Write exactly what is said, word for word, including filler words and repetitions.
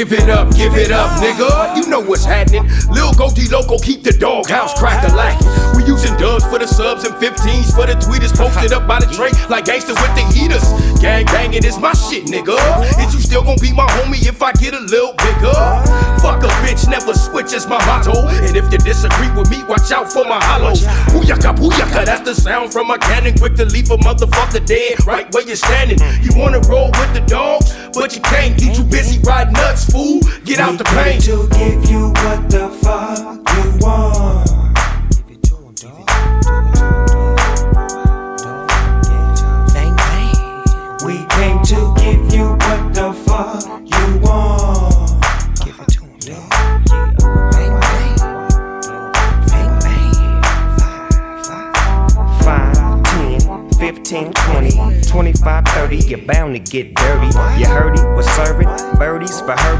Give it up, give it up, nigga. You know what's happening. Lil Goldie Loco, keep the doghouse cracker lacking. We using dubs for the subs and fifteens for the tweeters. Posted up by the tray like gangsters with the heaters. Gang banging is my shit, nigga. Is you still gonna be my homie if I get a little bigger? Fuck a bitch, never switch is my motto. And if you disagree with me, watch out for my hollows. Booyaka, booyaka, that's the sound from a cannon. Quick to leave a motherfucker dead right where you're standing. You wanna roll with the dogs, but you can't. You too busy riding nuts, fool. Get out the pain. To give you what the fuck you want. We came to give you what the fuck you want. Give it to him, dog. Bang, bang. Bang, bang. five, ten, fifteen, twenty, twenty-five, thirty. You're bound to get dirty. You heard it, was serving birdies for her.